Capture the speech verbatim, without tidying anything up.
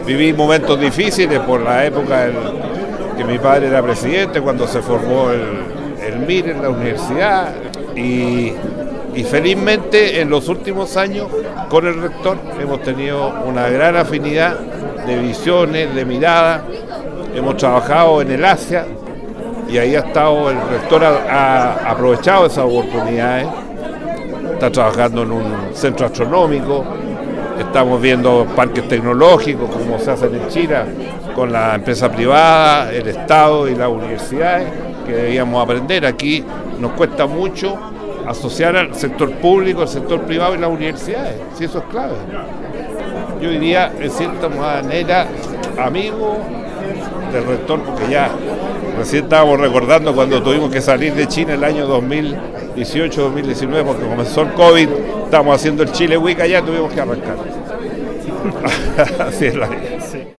viví momentos difíciles por la época en que mi padre era presidente, cuando se formó el, el M I R en la universidad, y, y felizmente en los últimos años con el rector hemos tenido una gran afinidad de visiones, de mirada. Hemos trabajado en el Asia y ahí ha estado, el rector ha, ha aprovechado esas oportunidades. Está trabajando en un centro astronómico, estamos viendo parques tecnológicos como se hacen en Chile con la empresa privada, el Estado y las universidades, que debíamos aprender. Aquí nos cuesta mucho asociar al sector público, al sector privado y las universidades, si eso es clave. Yo diría, en cierta manera, amigo del rector, porque ya recién estábamos recordando cuando tuvimos que salir de China el año dos mil dieciocho dos mil diecinueve, porque comenzó el COVID, estábamos haciendo el Chile Week allá, tuvimos que arrancar. Así es la vida. Sí.